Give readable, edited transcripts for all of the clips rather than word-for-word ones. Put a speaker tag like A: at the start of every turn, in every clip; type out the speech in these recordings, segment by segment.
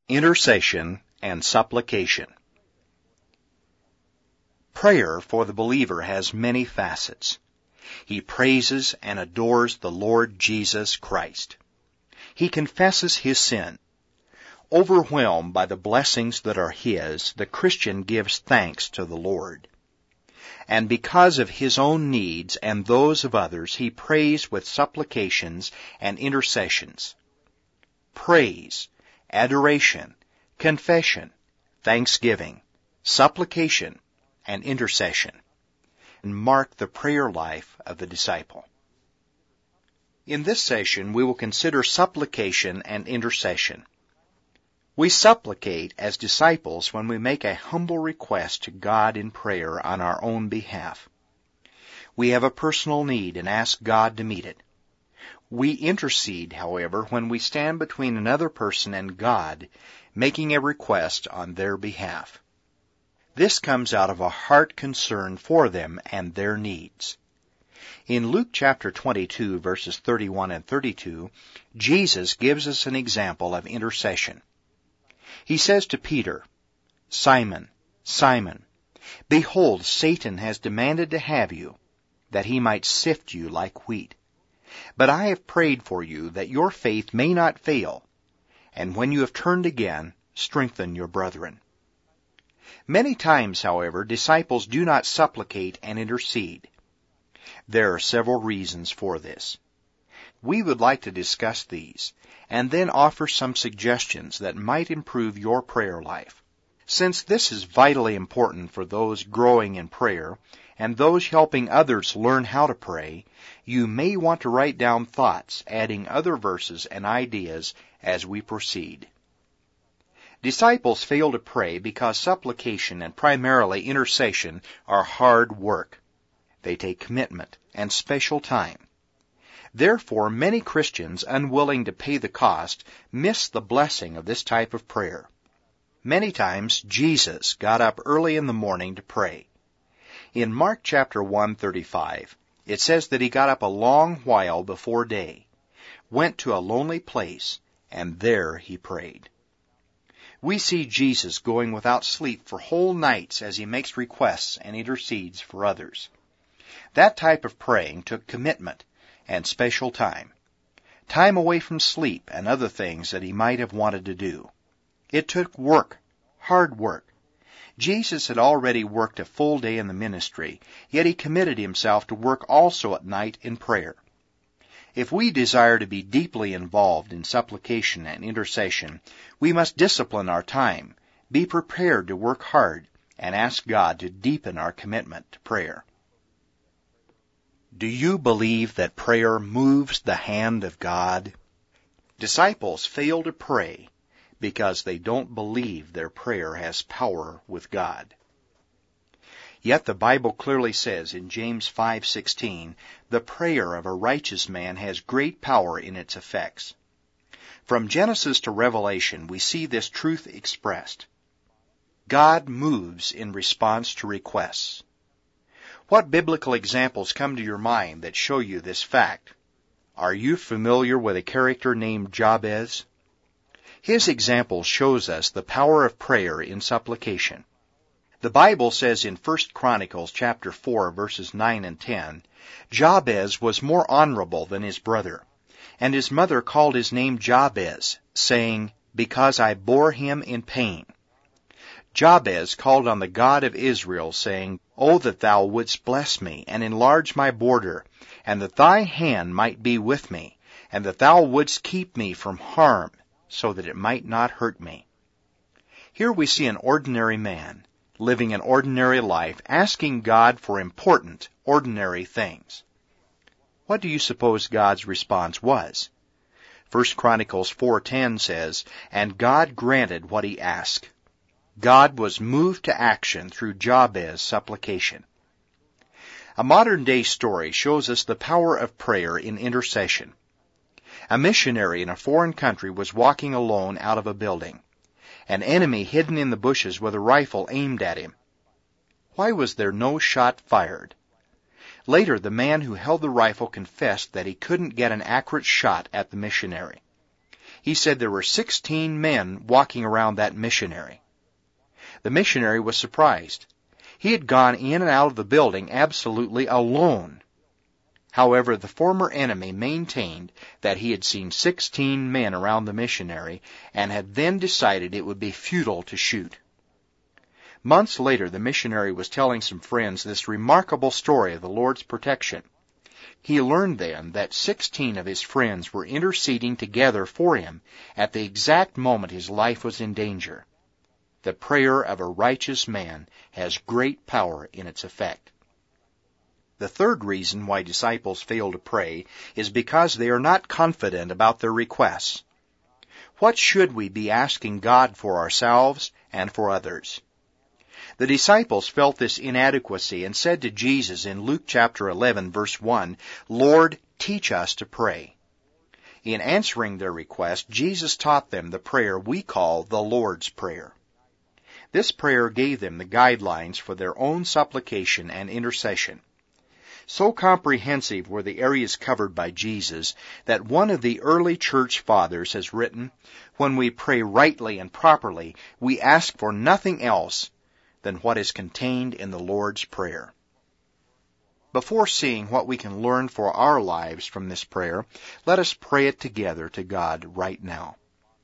A: Intercession and Supplication. Prayer for the believer has many facets. He praises and adores the Lord Jesus Christ. He confesses his sin. Overwhelmed by the blessings that are his, the Christian gives thanks to the Lord. And because of his own needs and those of others, he prays with supplications and intercessions. Praise, adoration, confession, thanksgiving, supplication, and intercession mark the prayer life of the disciple. In this session, we will consider supplication and intercession. We supplicate as disciples when we make a humble request to God in prayer on our own behalf. We have a personal need and ask God to meet it. We intercede, however, when we stand between another person and God, making a request on their behalf. This comes out of a heart concern for them and their needs. In Luke chapter 22, verses 31 and 32, Jesus gives us an example of intercession. He says to Peter, "Simon, Simon, behold, Satan has demanded to have you, that he might sift you like wheat. But I have prayed for you that your faith may not fail, and when you have turned again, strengthen your brethren." Many times, however, disciples do not supplicate and intercede. There are several reasons for this. We would like to discuss these, and then offer some suggestions that might improve your prayer life. Since this is vitally important for those growing in prayer, and those helping others learn how to pray, you may want to write down thoughts, adding other verses and ideas as we proceed. Disciples fail to pray because supplication and primarily intercession are hard work. They take commitment and special time. Therefore, many Christians, unwilling to pay the cost, miss the blessing of this type of prayer. Many times, Jesus got up early in the morning to pray. In Mark chapter 1:35, it says that he got up a long while before day, went to a lonely place, and there he prayed. We see Jesus going without sleep for whole nights as he makes requests and intercedes for others. That type of praying took commitment and special time away from sleep and other things that he might have wanted to do. It took work, hard work. Jesus had already worked a full day in the ministry, yet he committed himself to work also at night in prayer. If we desire to be deeply involved in supplication and intercession, we must discipline our time, be prepared to work hard, and ask God to deepen our commitment to prayer. Do you believe that prayer moves the hand of God? Disciples fail to pray because they don't believe their prayer has power with God. Yet the Bible clearly says in James 5:16, the prayer of a righteous man has great power in its effects. From Genesis to Revelation, we see this truth expressed. God moves in response to requests. What biblical examples come to your mind that show you this fact? Are you familiar with a character named Jabez? His example shows us the power of prayer in supplication. The Bible says in 1 Chronicles chapter 4, verses 9 and 10, Jabez was more honorable than his brother, and his mother called his name Jabez, saying, "Because I bore him in pain." Jabez called on the God of Israel, saying, "O that thou wouldst bless me, and enlarge my border, and that thy hand might be with me, and that thou wouldst keep me from harm, so that it might not hurt me." Here we see an ordinary man, living an ordinary life, asking God for important, ordinary things. What do you suppose God's response was? 1 Chronicles 4:10 says, "And God granted what he asked." God was moved to action through Jabez's supplication. A modern-day story shows us the power of prayer in intercession. A missionary in a foreign country was walking alone out of a building. An enemy hidden in the bushes with a rifle aimed at him. Why was there no shot fired? Later, the man who held the rifle confessed that he couldn't get an accurate shot at the missionary. He said there were 16 men walking around that missionary. The missionary was surprised. He had gone in and out of the building absolutely alone. However, the former enemy maintained that he had seen 16 men around the missionary and had then decided it would be futile to shoot. Months later, the missionary was telling some friends this remarkable story of the Lord's protection. He learned then that 16 of his friends were interceding together for him at the exact moment his life was in danger. The prayer of a righteous man has great power in its effect. The third reason why disciples fail to pray is because they are not confident about their requests. What should we be asking God for ourselves and for others? The disciples felt this inadequacy and said to Jesus in Luke chapter 11, verse 1, "Lord, teach us to pray." In answering their request, Jesus taught them the prayer we call the Lord's Prayer. This prayer gave them the guidelines for their own supplication and intercession. So comprehensive were the areas covered by Jesus that one of the early church fathers has written, "When we pray rightly and properly, we ask for nothing else than what is contained in the Lord's Prayer." Before seeing what we can learn for our lives from this prayer, let us pray it together to God right now.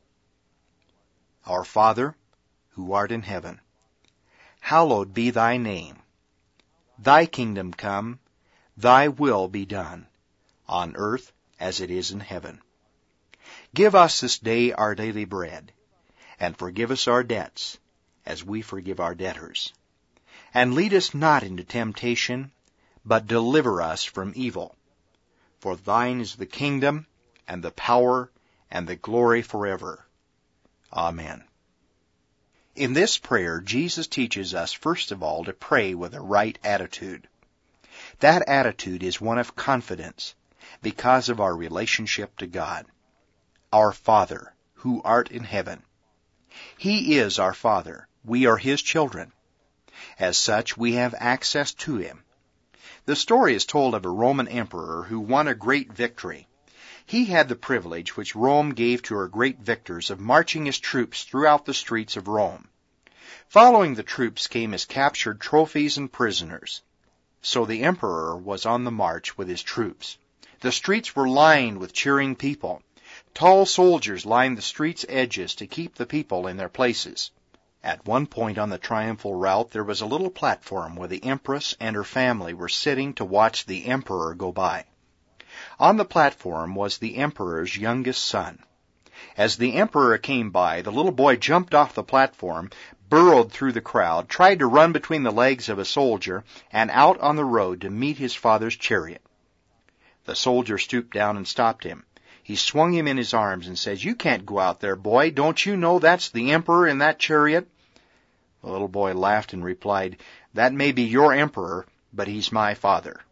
A: Our Father, who art in heaven, hallowed be thy name. Thy kingdom come, thy will be done, on earth as it is in heaven. Give us this day our daily bread, and forgive us our debts, as we forgive our debtors. And lead us not into temptation, but deliver us from evil. For thine is the kingdom, and the power, and the glory forever. Amen. In this prayer, Jesus teaches us, first of all, to pray with a right attitude. That attitude is one of confidence, because of our relationship to God. Our Father, who art in heaven. He is our Father. We are His children. As such, we have access to Him. The story is told of a Roman emperor who won a great victory. He had the privilege which Rome gave to her great victors of marching his troops throughout the streets of Rome. Following the troops came his captured trophies and prisoners. So the emperor was on the march with his troops. The streets were lined with cheering people. Tall soldiers lined the streets' edges to keep the people in their places. At one point on the triumphal route, there was a little platform where the empress and her family were sitting to watch the emperor go by. On the platform was the emperor's youngest son. As the emperor came by, the little boy jumped off the platform, burrowed through the crowd, tried to run between the legs of a soldier, and out on the road to meet his father's chariot. The soldier stooped down and stopped him. He swung him in his arms and says, "You can't go out there, boy. Don't you know that's the emperor in that chariot?" The little boy laughed and replied, "That may be your emperor, but he's my father."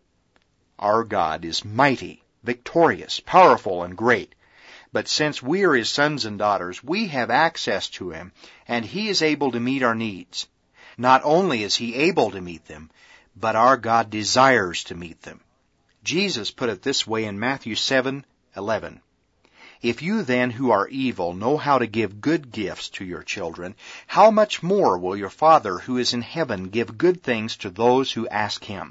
A: Our God is mighty, victorious, powerful, and great. But since we are His sons and daughters, we have access to Him, and He is able to meet our needs. Not only is He able to meet them, but our God desires to meet them. Jesus put it this way in Matthew 7:11. "If you then who are evil know how to give good gifts to your children, how much more will your Father who is in heaven give good things to those who ask Him?"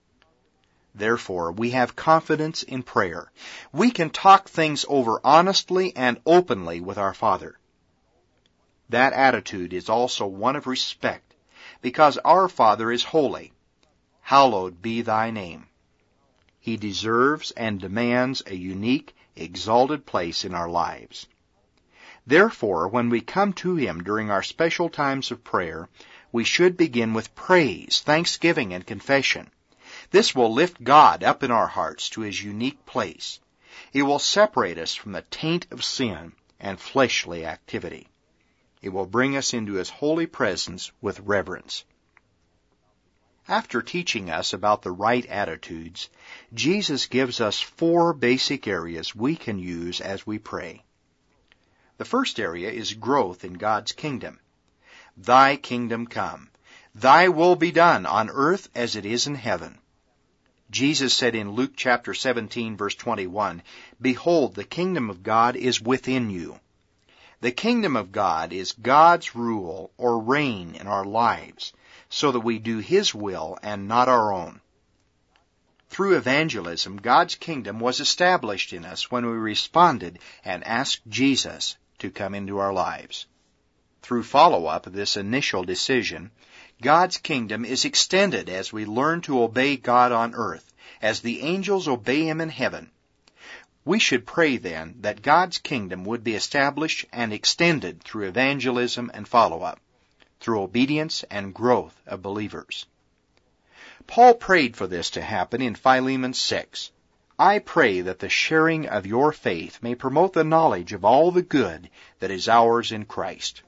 A: Therefore, we have confidence in prayer. We can talk things over honestly and openly with our Father. That attitude is also one of respect, because our Father is holy. Hallowed be thy name. He deserves and demands a unique, exalted place in our lives. Therefore, when we come to Him during our special times of prayer, we should begin with praise, thanksgiving, and confession. This will lift God up in our hearts to His unique place. It will separate us from the taint of sin and fleshly activity. It will bring us into His holy presence with reverence. After teaching us about the right attitudes, Jesus gives us 4 basic areas we can use as we pray. The first area is growth in God's kingdom. Thy kingdom come. Thy will be done on earth as it is in heaven. Jesus said in Luke chapter 17, verse 21, "Behold, the kingdom of God is within you." The kingdom of God is God's rule or reign in our lives, so that we do His will and not our own. Through evangelism, God's kingdom was established in us when we responded and asked Jesus to come into our lives. Through follow-up of this initial decision, God's kingdom is extended as we learn to obey God on earth, as the angels obey Him in heaven. We should pray then that God's kingdom would be established and extended through evangelism and follow-up, through obedience and growth of believers. Paul prayed for this to happen in Philemon 6. "I pray that the sharing of your faith may promote the knowledge of all the good that is ours in Christ."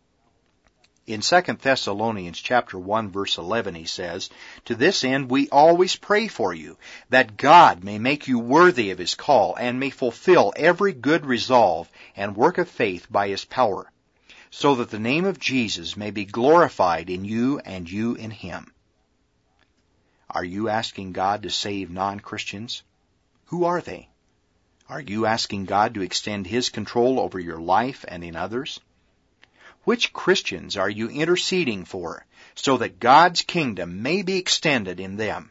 A: In 2 Thessalonians chapter 1, verse 11, he says, "To this end we always pray for you, that God may make you worthy of His call, and may fulfill every good resolve and work of faith by His power, so that the name of Jesus may be glorified in you and you in Him." Are you asking God to save non-Christians? Who are they? Are you asking God to extend His control over your life and in others? Which Christians are you interceding for, so that God's kingdom may be extended in them?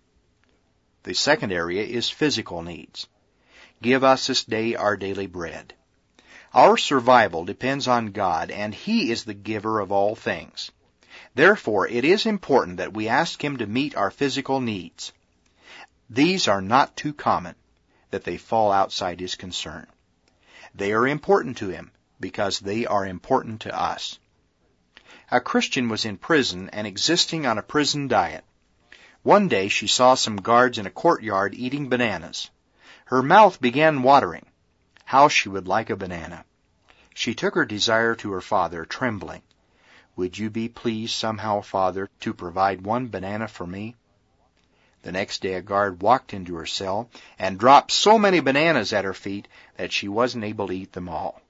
A: The second area is physical needs. Give us this day our daily bread. Our survival depends on God, and He is the giver of all things. Therefore, it is important that we ask Him to meet our physical needs. These are not too common, that they fall outside His concern. They are important to Him, because they are important to us. A Christian was in prison and existing on a prison diet. One day she saw some guards in a courtyard eating bananas. Her mouth began watering. How she would like a banana. She took her desire to her father, trembling. "Would you be pleased somehow, Father, to provide one banana for me?" The next day a guard walked into her cell and dropped so many bananas at her feet that she wasn't able to eat them all.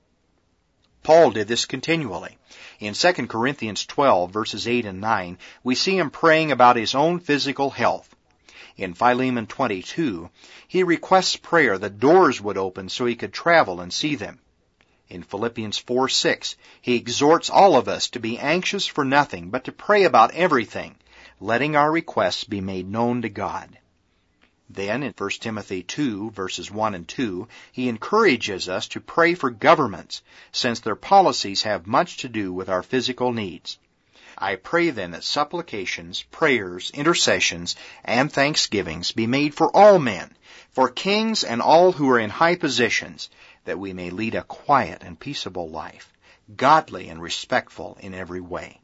A: Paul did this continually. In 2 Corinthians 12, verses 8 and 9, we see him praying about his own physical health. In Philemon 22, he requests prayer that doors would open so he could travel and see them. In Philippians 4:6, he exhorts all of us to be anxious for nothing, but to pray about everything, letting our requests be made known to God. Then, in 1 Timothy 2, verses 1 and 2, he encourages us to pray for governments, since their policies have much to do with our physical needs. "I pray then that supplications, prayers, intercessions, and thanksgivings be made for all men, for kings and all who are in high positions, that we may lead a quiet and peaceable life, godly and respectful in every way."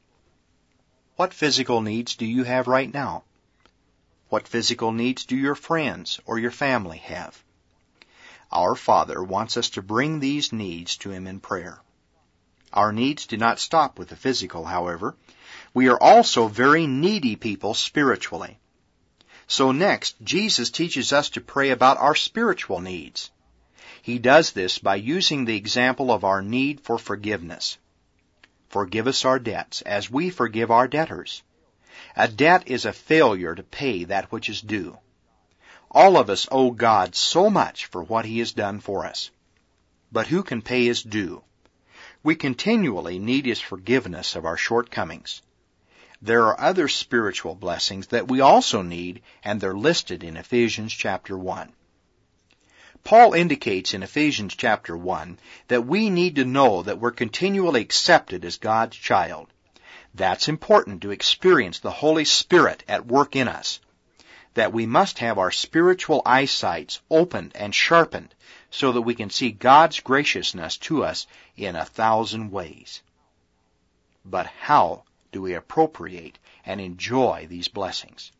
A: What physical needs do you have right now? What physical needs do your friends or your family have? Our Father wants us to bring these needs to Him in prayer. Our needs do not stop with the physical, however. We are also very needy people spiritually. So next, Jesus teaches us to pray about our spiritual needs. He does this by using the example of our need for forgiveness. "Forgive us our debts, as we forgive our debtors." A debt is a failure to pay that which is due. All of us owe God so much for what He has done for us. But who can pay His due? We continually need His forgiveness of our shortcomings. There are other spiritual blessings that we also need, and they're listed in Ephesians chapter 1. Paul indicates in Ephesians chapter 1 that we need to know that we're continually accepted as God's child. That's important to experience the Holy Spirit at work in us. That we must have our spiritual eyesights opened and sharpened so that we can see God's graciousness to us in 1,000 ways. But how do we appropriate and enjoy these blessings?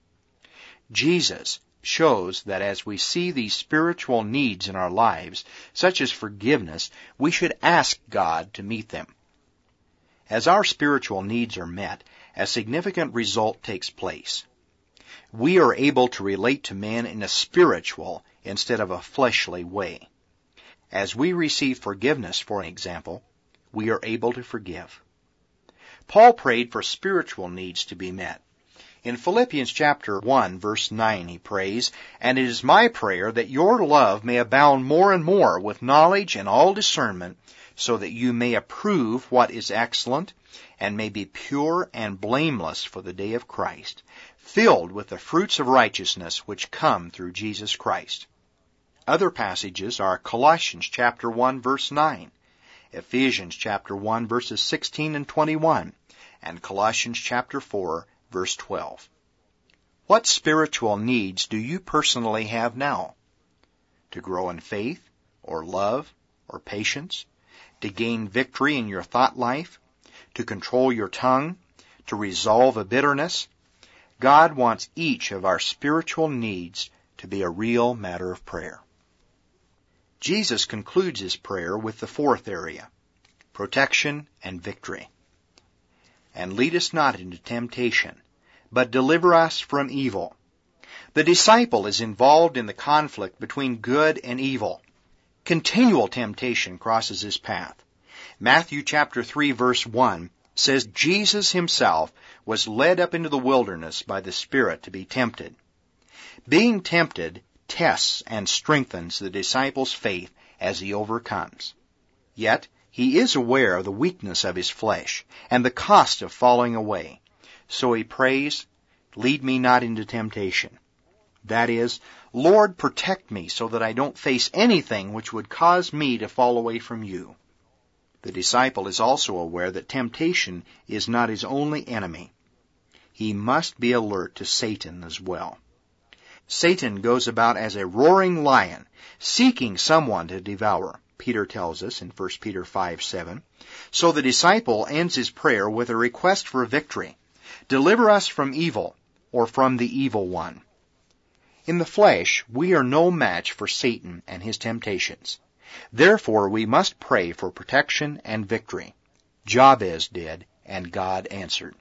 A: Jesus shows that as we see these spiritual needs in our lives, such as forgiveness, we should ask God to meet them. As our spiritual needs are met, a significant result takes place. We are able to relate to men in a spiritual instead of a fleshly way. As we receive forgiveness, for example, we are able to forgive. Paul prayed for spiritual needs to be met. In Philippians chapter 1, verse 9, he prays, "And it is my prayer that your love may abound more and more with knowledge and all discernment, so that you may approve what is excellent, and may be pure and blameless for the day of Christ, filled with the fruits of righteousness which come through Jesus Christ." Other passages are Colossians chapter 1, verse 9, Ephesians chapter 1, verses 16 and 21, and Colossians chapter 4, verse 12. What spiritual needs do you personally have now? To grow in faith, or love, or patience? To gain victory in your thought life? To control your tongue? To resolve a bitterness? God wants each of our spiritual needs to be a real matter of prayer. Jesus concludes his prayer with the fourth area, protection and victory. "And lead us not into temptation, but deliver us from evil." The disciple is involved in the conflict between good and evil. Continual temptation crosses his path. Matthew chapter 3, verse 1 says Jesus himself was led up into the wilderness by the Spirit to be tempted. Being tempted tests and strengthens the disciple's faith as he overcomes. Yet, he is aware of the weakness of his flesh and the cost of falling away. So he prays, "Lead me not into temptation." That is, "Lord, protect me so that I don't face anything which would cause me to fall away from you." The disciple is also aware that temptation is not his only enemy. He must be alert to Satan as well. Satan goes about as a roaring lion, seeking someone to devour, Peter tells us in 1 Peter 5:7. So the disciple ends his prayer with a request for victory. Deliver us from evil, or from the evil one. In the flesh, we are no match for Satan and his temptations. Therefore, we must pray for protection and victory. Jabez did, and God answered.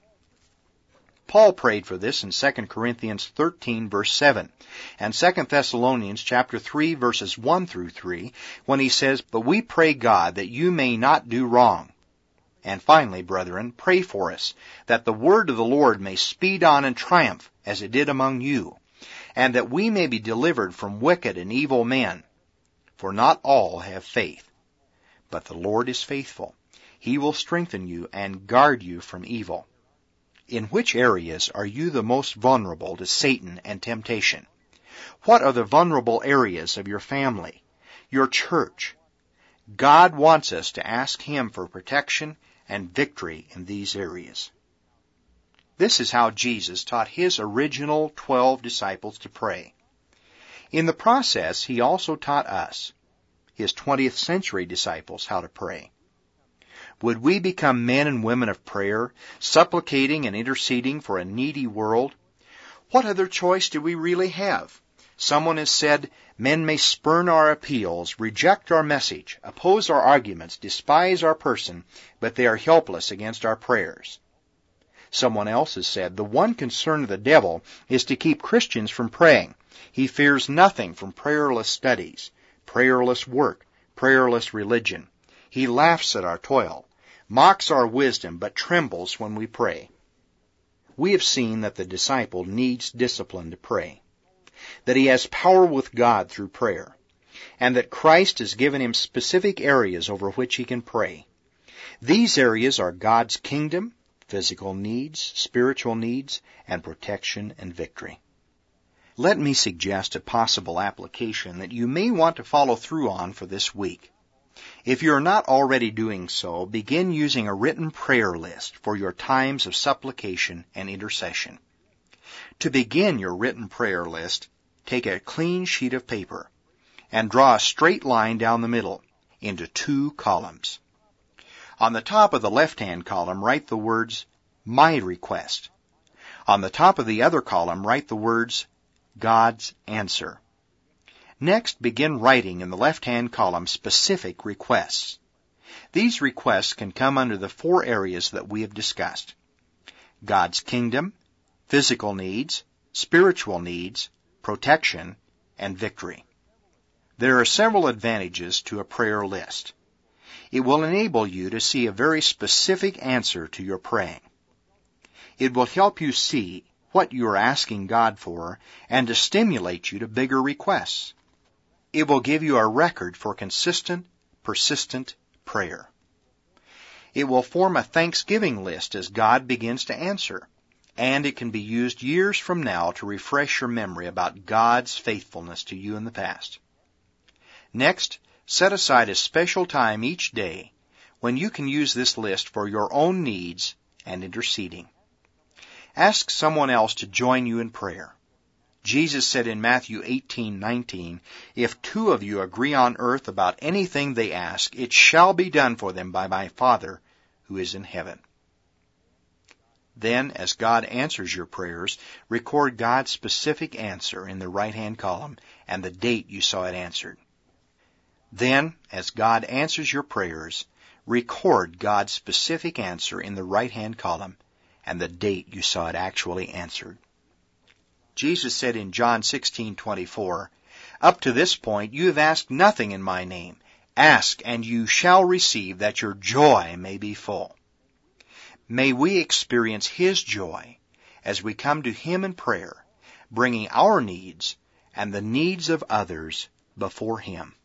A: Paul prayed for this in 2 Corinthians 13, verse 7, and 2 Thessalonians chapter 3, verses 1 through 3, when he says, "But we pray God that you may not do wrong." And finally, brethren, pray for us, that the word of the Lord may speed on and triumph, as it did among you, and that we may be delivered from wicked and evil men. For not all have faith. But the Lord is faithful. He will strengthen you and guard you from evil. In which areas are you the most vulnerable to Satan and temptation? What are the vulnerable areas of your family, your church? God wants us to ask Him for protection and victory in these areas. This is how Jesus taught His original 12 disciples to pray. In the process, He also taught us, His 20th century disciples, how to pray. Would we become men and women of prayer, supplicating and interceding for a needy world? What other choice do we really have? Someone has said, "Men may spurn our appeals, reject our message, oppose our arguments, despise our person, but they are helpless against our prayers." Someone else has said, "The one concern of the devil is to keep Christians from praying. He fears nothing from prayerless studies, prayerless work, prayerless religion. He laughs at our toil, mocks our wisdom, but trembles when we pray." We have seen that the disciple needs discipline to pray, that he has power with God through prayer, and that Christ has given him specific areas over which he can pray. These areas are God's kingdom, physical needs, spiritual needs, and protection and victory. Let me suggest a possible application that you may want to follow through on for this week. If you are not already doing so, begin using a written prayer list for your times of supplication and intercession. To begin your written prayer list, take a clean sheet of paper and draw a straight line down the middle into 2 columns. On the top of the left-hand column, write the words, "My request." On the top of the other column, write the words, "God's answer." Next, begin writing in the left-hand column specific requests. These requests can come under the 4 areas that we have discussed: God's kingdom, physical needs, spiritual needs, protection, and victory. There are several advantages to a prayer list. It will enable you to see a very specific answer to your praying. It will help you see what you are asking God for and to stimulate you to bigger requests. It will give you a record for consistent, persistent prayer. It will form a thanksgiving list as God begins to answer, and it can be used years from now to refresh your memory about God's faithfulness to you in the past. Next, set aside a special time each day when you can use this list for your own needs and interceding. Ask someone else to join you in prayer. Jesus said in Matthew 18:19, "If two of you agree on earth about anything they ask, it shall be done for them by my Father who is in heaven." Then, as God answers your prayers, record God's specific answer in the right-hand column and the date you saw it answered. Then, as God answers your prayers, record God's specific answer in the right-hand column and the date you saw it actually answered. Jesus said in John 16:24, "Up to this point you have asked nothing in my name. Ask, and you shall receive, that your joy may be full." May we experience His joy as we come to Him in prayer, bringing our needs and the needs of others before Him.